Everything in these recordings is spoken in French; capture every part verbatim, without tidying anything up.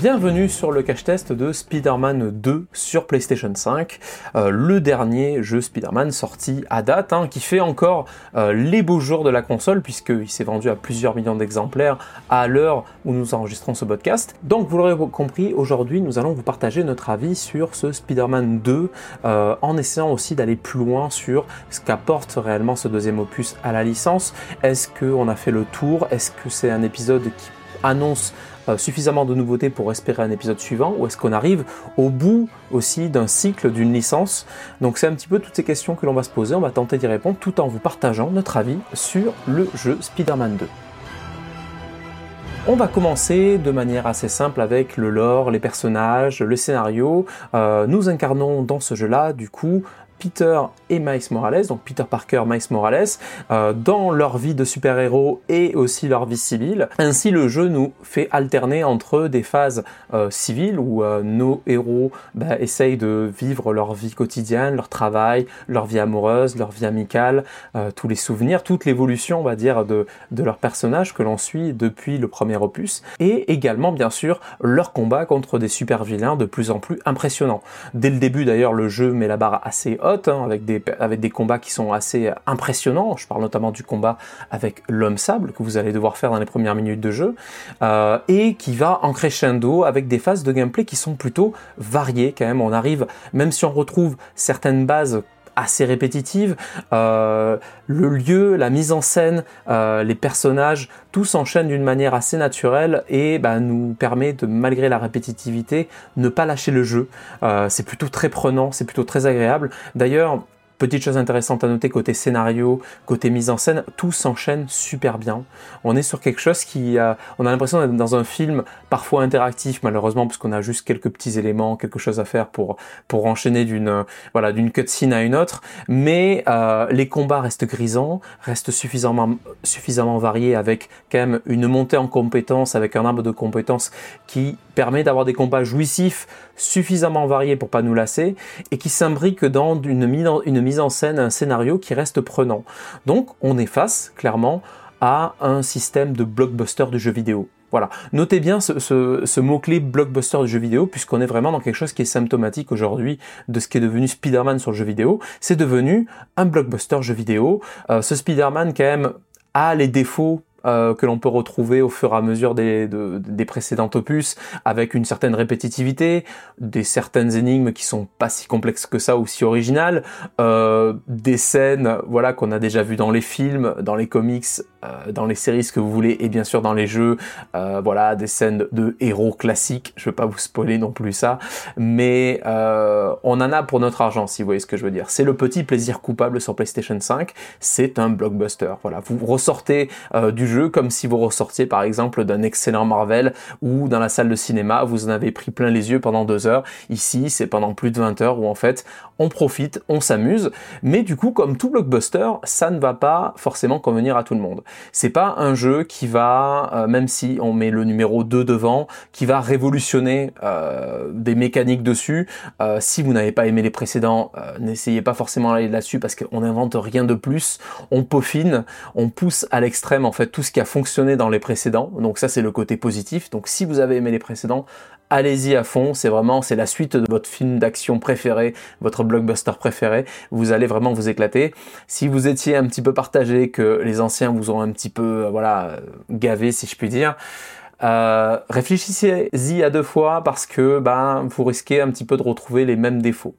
Bienvenue sur le cache-test de Spider-Man deux sur PlayStation cinq, euh, le dernier jeu Spider-Man sorti à date, hein, qui fait encore euh, les beaux jours de la console, puisqu'il s'est vendu à plusieurs millions d'exemplaires à l'heure où nous enregistrons ce podcast. Donc vous l'aurez compris, aujourd'hui nous allons vous partager notre avis sur ce Spider-Man deux, euh, en essayant aussi d'aller plus loin sur ce qu'apporte réellement ce deuxième opus à la licence. Est-ce qu'on a fait le tour? Est-ce que c'est un épisode qui annonce Euh, suffisamment de nouveautés pour espérer un épisode suivant, ou est-ce qu'on arrive au bout aussi d'un cycle, d'une licence? Donc c'est un petit peu toutes ces questions que l'on va se poser, on va tenter d'y répondre tout en vous partageant notre avis sur le jeu Spider-Man deux. On va commencer de manière assez simple avec le lore, les personnages, le scénario. Euh, nous incarnons dans ce jeu-là, du coup, Peter et Miles Morales, donc Peter Parker, Miles Morales, euh, dans leur vie de super-héros et aussi leur vie civile. Ainsi, le jeu nous fait alterner entre des phases euh, civiles où euh, nos héros bah, essayent de vivre leur vie quotidienne, leur travail, leur vie amoureuse, leur vie amicale, euh, tous les souvenirs, toute l'évolution, on va dire, de, de leur personnage que l'on suit depuis le premier opus, et également, bien sûr, leur combat contre des super-vilains de plus en plus impressionnants. Dès le début, d'ailleurs, le jeu met la barre assez haute, avec des, avec des combats qui sont assez impressionnants. Je parle notamment du combat avec l'Homme Sable, que vous allez devoir faire dans les premières minutes de jeu, euh, et qui va en crescendo avec des phases de gameplay qui sont plutôt variées quand même. On arrive, même si on retrouve certaines bases assez répétitive, euh, le lieu, la mise en scène, euh, les personnages, tout s'enchaîne d'une manière assez naturelle et bah, nous permet de, malgré la répétitivité, ne pas lâcher le jeu. Euh, c'est plutôt très prenant, c'est plutôt très agréable. D'ailleurs, petite chose intéressante à noter, côté scénario, côté mise en scène, tout s'enchaîne super bien. On est sur quelque chose qui... Euh, on a l'impression d'être dans un film parfois interactif, malheureusement, parce qu'on a juste quelques petits éléments, quelque chose à faire pour, pour enchaîner d'une euh, voilà, d'une cutscene à une autre. Mais euh, les combats restent grisants, restent suffisamment, suffisamment variés, avec quand même une montée en compétences, avec un arbre de compétences qui permet d'avoir des combats jouissifs, suffisamment variés pour pas nous lasser, et qui s'imbriquent dans une mise en, une mise en scène, un scénario qui reste prenant. Donc on est face, clairement, à un système de blockbuster de jeux vidéo. Voilà. Notez bien ce, ce, ce mot-clé blockbuster de jeux vidéo, puisqu'on est vraiment dans quelque chose qui est symptomatique aujourd'hui de ce qui est devenu Spider-Man sur le jeu vidéo. C'est devenu un blockbuster jeu vidéo. Euh, ce Spider-Man, quand même, a les défauts Euh, que l'on peut retrouver au fur et à mesure des, de, des précédents opus, avec une certaine répétitivité, des certaines énigmes qui sont pas si complexes que ça ou si originales, euh, des scènes voilà qu'on a déjà vues dans les films, dans les comics, euh, dans les séries, ce que vous voulez, et bien sûr dans les jeux, euh, voilà, des scènes de, de héros classiques. Je veux pas vous spoiler non plus ça, mais euh, on en a pour notre argent, si vous voyez ce que je veux dire. C'est le petit plaisir coupable sur PlayStation cinq, c'est un blockbuster. Voilà, vous ressortez euh, du jeu comme si vous ressortiez par exemple d'un excellent Marvel, ou dans la salle de cinéma vous en avez pris plein les yeux pendant deux heures. Ici c'est pendant plus de vingt heures où en fait on profite, on s'amuse, mais du coup comme tout blockbuster ça ne va pas forcément convenir à tout le monde. C'est pas un jeu qui va, euh, même si on met le numéro deux devant, qui va révolutionner euh, des mécaniques dessus. Euh, si vous n'avez pas aimé les précédents, euh, n'essayez pas forcément d'aller là-dessus parce qu'on n'invente rien de plus, on peaufine, on pousse à l'extrême en fait tout ce qui a fonctionné dans les précédents, donc ça c'est le côté positif. Donc si vous avez aimé les précédents, allez-y à fond, c'est vraiment, c'est la suite de votre film d'action préféré, votre blockbuster préféré, vous allez vraiment vous éclater. Si vous étiez un petit peu partagé, que les anciens vous ont un petit peu, euh, voilà, gavé si je puis dire, euh, réfléchissez-y à deux fois parce que ben, vous risquez un petit peu de retrouver les mêmes défauts.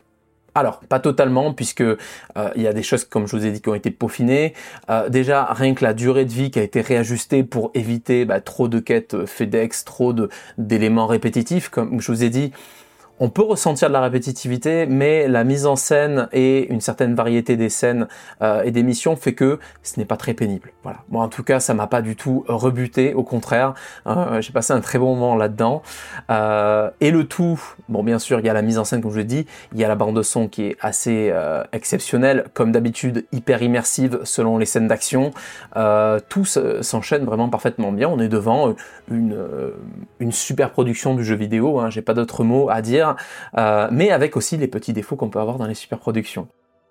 Alors, pas totalement, puisque euh, il y a des choses, comme je vous ai dit, qui ont été peaufinées. Euh, déjà, rien que la durée de vie qui a été réajustée pour éviter bah, trop de quêtes FedEx, trop de, d'éléments répétitifs, comme je vous ai dit. On peut ressentir de la répétitivité, mais la mise en scène et une certaine variété des scènes euh, et des missions fait que ce n'est pas très pénible. Voilà. Moi, en tout cas, ça m'a pas du tout rebuté. Au contraire, euh, j'ai passé un très bon moment là-dedans. Euh, et le tout, bon, bien sûr, il y a la mise en scène, comme je l'ai dit, il y a la bande de son qui est assez euh, exceptionnelle, comme d'habitude, hyper immersive selon les scènes d'action. Euh, tout s'enchaîne vraiment parfaitement bien. On est devant une, une super production du jeu vidéo. Hein. J'ai pas d'autres mots à dire. Euh, mais avec aussi les petits défauts qu'on peut avoir dans les super productions.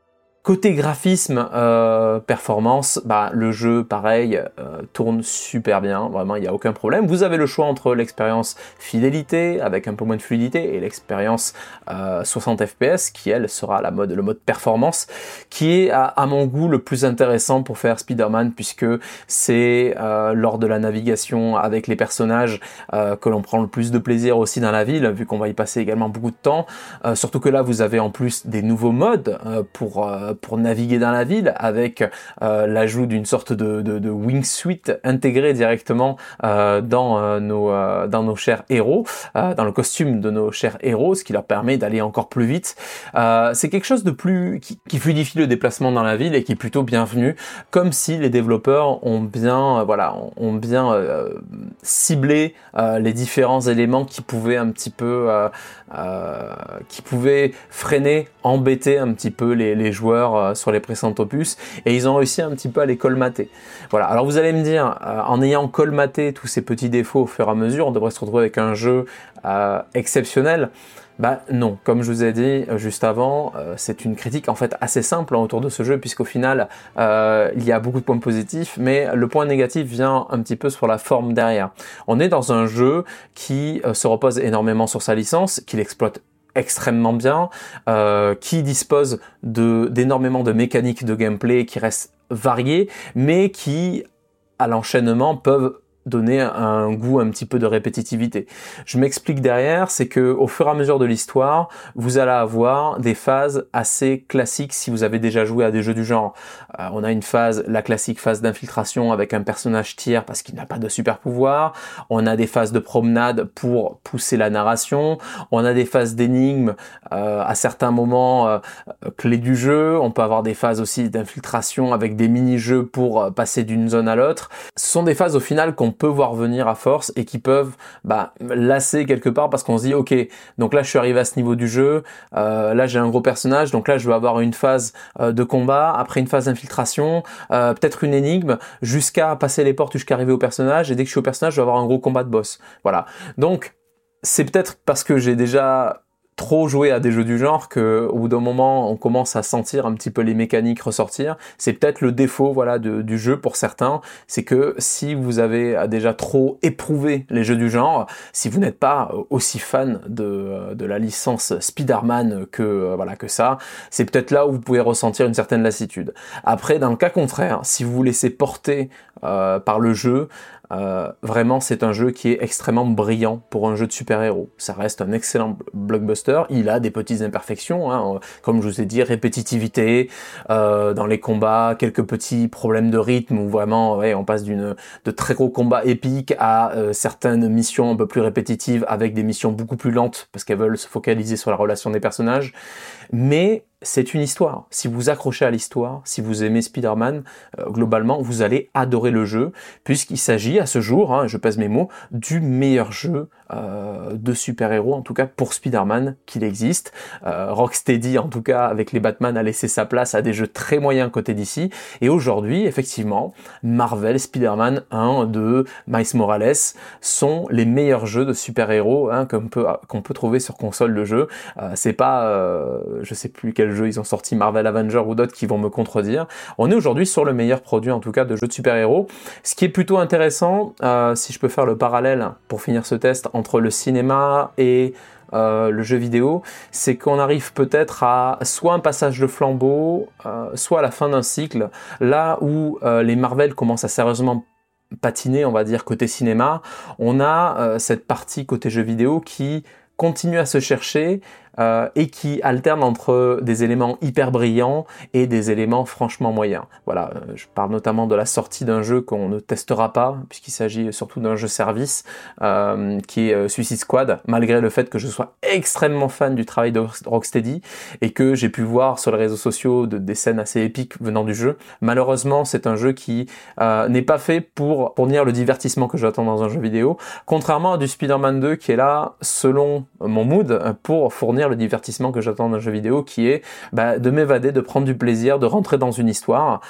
Côté graphisme, euh, performance, bah, le jeu, pareil, euh, tourne super bien, vraiment, il n'y a aucun problème. Vous avez le choix entre l'expérience fidélité, avec un peu moins de fluidité, et l'expérience euh, soixante F P S, qui, elle, sera la mode, le mode performance, qui est, à, à mon goût, le plus intéressant pour faire Spider-Man, puisque c'est euh, lors de la navigation avec les personnages euh, que l'on prend le plus de plaisir aussi dans la ville, vu qu'on va y passer également beaucoup de temps. Euh, surtout que là, vous avez en plus des nouveaux modes euh, pour... Euh, pour naviguer dans la ville, avec euh, l'ajout d'une sorte de, de, de wingsuit intégré directement euh, dans, euh, nos, euh, dans nos chers héros, euh, dans le costume de nos chers héros, ce qui leur permet d'aller encore plus vite. Euh, c'est quelque chose de plus qui, qui fluidifie le déplacement dans la ville et qui est plutôt bienvenu, comme si les développeurs ont bien, euh, voilà, ont bien euh, ciblé euh, les différents éléments qui pouvaient un petit peu, euh, euh, qui pouvaient freiner, embêter un petit peu les, les joueurs sur les précédents opus, et ils ont réussi un petit peu à les colmater. Voilà, alors vous allez me dire, euh, en ayant colmaté tous ces petits défauts au fur et à mesure, on devrait se retrouver avec un jeu euh, exceptionnel. Bah non, comme je vous ai dit euh, juste avant, euh, c'est une critique en fait assez simple hein, autour de ce jeu, puisqu'au final, euh, il y a beaucoup de points positifs, mais le point négatif vient un petit peu sur la forme derrière. On est dans un jeu qui euh, se repose énormément sur sa licence, qu'il exploite extrêmement bien, euh, qui dispose de d'énormément de mécaniques de gameplay qui restent variées, mais qui, à l'enchaînement, peuvent donner un goût un petit peu de répétitivité. Je m'explique derrière, c'est que au fur et à mesure de l'histoire, vous allez avoir des phases assez classiques si vous avez déjà joué à des jeux du genre. Euh, on a une phase, la classique phase d'infiltration avec un personnage tiers parce qu'il n'a pas de super pouvoir. On a des phases de promenade pour pousser la narration. On a des phases d'énigmes euh, à certains moments euh, clés du jeu. On peut avoir des phases aussi d'infiltration avec des mini-jeux pour euh, passer d'une zone à l'autre. Ce sont des phases au final qu'on peut voir venir à force et qui peuvent bah, lasser quelque part parce qu'on se dit ok, donc là je suis arrivé à ce niveau du jeu, euh, là j'ai un gros personnage, donc là je vais avoir une phase euh, de combat, après une phase d'infiltration, euh, peut-être une énigme, jusqu'à passer les portes jusqu'à arriver au personnage, et dès que je suis au personnage je vais avoir un gros combat de boss. Voilà, donc c'est peut-être parce que j'ai déjà trop joué à des jeux du genre que au bout d'un moment on commence à sentir un petit peu les mécaniques ressortir. C'est peut-être le défaut voilà de, du jeu pour certains, c'est que si vous avez déjà trop éprouvé les jeux du genre, si vous n'êtes pas aussi fan de, de la licence Spider-Man que voilà que ça, c'est peut-être là où vous pouvez ressentir une certaine lassitude. Après, dans le cas contraire, si vous vous laissez porter euh, par le jeu, Euh, vraiment c'est un jeu qui est extrêmement brillant pour un jeu de super-héros. Ça reste un excellent blockbuster, il a des petites imperfections, hein, comme je vous ai dit, répétitivité euh, dans les combats, quelques petits problèmes de rythme où vraiment ouais, on passe d'une de très gros combats épiques à euh, certaines missions un peu plus répétitives avec des missions beaucoup plus lentes parce qu'elles veulent se focaliser sur la relation des personnages. Mais c'est une histoire. Si vous accrochez à l'histoire, si vous aimez Spider-Man, euh, globalement, vous allez adorer le jeu, puisqu'il s'agit à ce jour, hein, je pèse mes mots, du meilleur jeu euh, de super-héros, en tout cas pour Spider-Man, qu'il existe. Euh, Rocksteady, en tout cas, avec les Batman, a laissé sa place à des jeux très moyens côté D C. Et aujourd'hui, effectivement, Marvel, Spider-Man un, deux, Miles Morales sont les meilleurs jeux de super-héros hein, qu'on peut, qu'on peut trouver sur console de jeu. Euh, c'est pas, euh, je sais plus quel jeu ils ont sorti, Marvel Avengers ou d'autres qui vont me contredire. On est aujourd'hui sur le meilleur produit en tout cas de jeux de super-héros. Ce qui est plutôt intéressant, euh, si je peux faire le parallèle pour finir ce test entre le cinéma et euh, le jeu vidéo, c'est qu'on arrive peut-être à soit un passage de flambeau, euh, soit à la fin d'un cycle, là où euh, les Marvel commencent à sérieusement patiner, on va dire, côté cinéma, on a euh, cette partie côté jeu vidéo qui continue à se chercher euh, et qui alterne entre des éléments hyper brillants et des éléments franchement moyens. Voilà, euh, je parle notamment de la sortie d'un jeu qu'on ne testera pas, puisqu'il s'agit surtout d'un jeu service, euh, qui est euh, Suicide Squad, malgré le fait que je sois extrêmement fan du travail de Rocksteady et que j'ai pu voir sur les réseaux sociaux de, des scènes assez épiques venant du jeu. Malheureusement, c'est un jeu qui euh, n'est pas fait pour fournir le divertissement que j'attends dans un jeu vidéo, contrairement à du Spider-Man deux qui est là, selon mon mood, pour fournir le divertissement que j'attends d'un jeu vidéo, qui est bah, de m'évader, de prendre du plaisir, de rentrer dans une histoire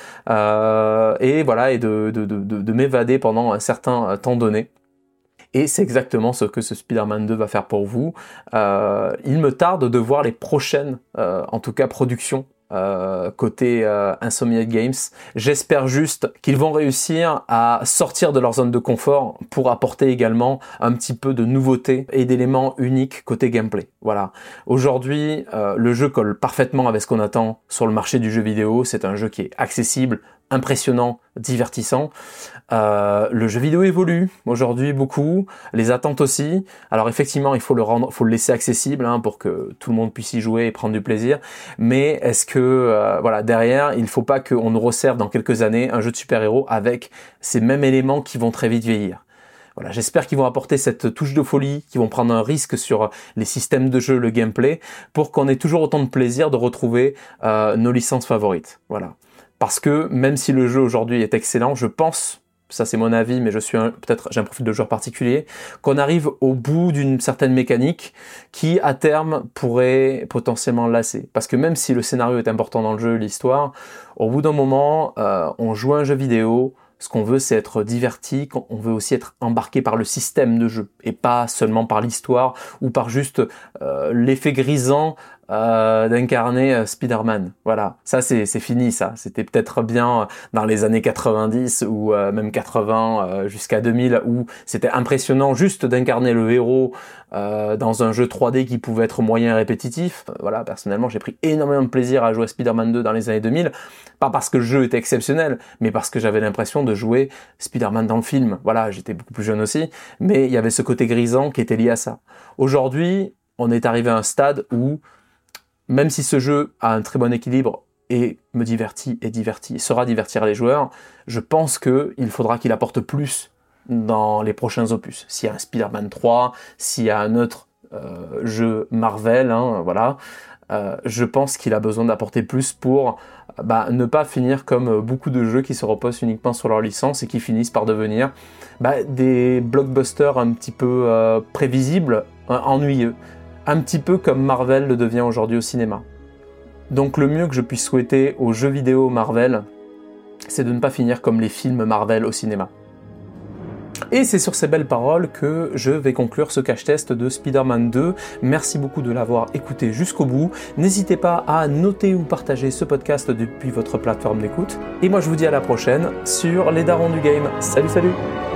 euh, et voilà et de, de, de, de, de m'évader pendant un certain temps donné. Et c'est exactement ce que ce Spider-Man deux va faire pour vous. Euh, il me tarde de voir les prochaines, euh, en tout cas, productions euh, côté euh, Insomniac Games. J'espère juste qu'ils vont réussir à sortir de leur zone de confort pour apporter également un petit peu de nouveauté et d'éléments uniques côté gameplay. Voilà. Aujourd'hui, euh, le jeu colle parfaitement avec ce qu'on attend sur le marché du jeu vidéo. C'est un jeu qui est accessible, impressionnant, divertissant. Euh, le jeu vidéo évolue aujourd'hui beaucoup, les attentes aussi. Alors effectivement, il faut le rendre, faut le laisser accessible hein, pour que tout le monde puisse y jouer et prendre du plaisir. Mais est-ce que euh, voilà derrière, il ne faut pas qu'on nous resserve dans quelques années un jeu de super-héros avec ces mêmes éléments qui vont très vite vieillir. Voilà, j'espère qu'ils vont apporter cette touche de folie, qu'ils vont prendre un risque sur les systèmes de jeu, le gameplay, pour qu'on ait toujours autant de plaisir de retrouver euh, nos licences favorites. Voilà. Parce que même si le jeu aujourd'hui est excellent, je pense, ça c'est mon avis, mais je suis un, peut-être j'ai un profil de joueur particulier, qu'on arrive au bout d'une certaine mécanique qui à terme pourrait potentiellement lasser. Parce que même si le scénario est important dans le jeu, l'histoire, au bout d'un moment, euh, on joue à un jeu vidéo. Ce qu'on veut, c'est être diverti, on veut aussi être embarqué par le système de jeu, et pas seulement par l'histoire, ou par juste euh, l'effet grisant euh, d'incarner euh, Spider-Man. Voilà, ça c'est c'est fini ça. C'était peut-être bien dans les années quatre-vingt-dix, ou euh, même quatre-vingts euh, jusqu'à deux mille, où c'était impressionnant juste d'incarner le héros euh, dans un jeu trois D qui pouvait être moyen et répétitif. Euh, voilà, personnellement, j'ai pris énormément de plaisir à jouer à Spider-Man deux dans les années deux mille, pas parce que le jeu était exceptionnel, mais parce que j'avais l'impression de jouer Spider-Man dans le film. Voilà, j'étais beaucoup plus jeune aussi, mais il y avait ce côté grisant qui était lié à ça. Aujourd'hui, on est arrivé à un stade où, même si ce jeu a un très bon équilibre et me divertit et divertit, et sera divertir les joueurs, je pense qu'il faudra qu'il apporte plus dans les prochains opus. S'il y a un Spider-Man trois, s'il y a un autre euh, jeu Marvel, hein, voilà, euh, je pense qu'il a besoin d'apporter plus pour bah, ne pas finir comme beaucoup de jeux qui se reposent uniquement sur leur licence et qui finissent par devenir bah, des blockbusters un petit peu euh, prévisibles, hein, ennuyeux. Un petit peu comme Marvel le devient aujourd'hui au cinéma. Donc le mieux que je puisse souhaiter aux jeux vidéo Marvel, c'est de ne pas finir comme les films Marvel au cinéma. Et c'est sur ces belles paroles que je vais conclure ce cache-test de Spider-Man deux. Merci beaucoup de l'avoir écouté jusqu'au bout. N'hésitez pas à noter ou partager ce podcast depuis votre plateforme d'écoute. Et moi je vous dis à la prochaine sur les darons du game. Salut salut!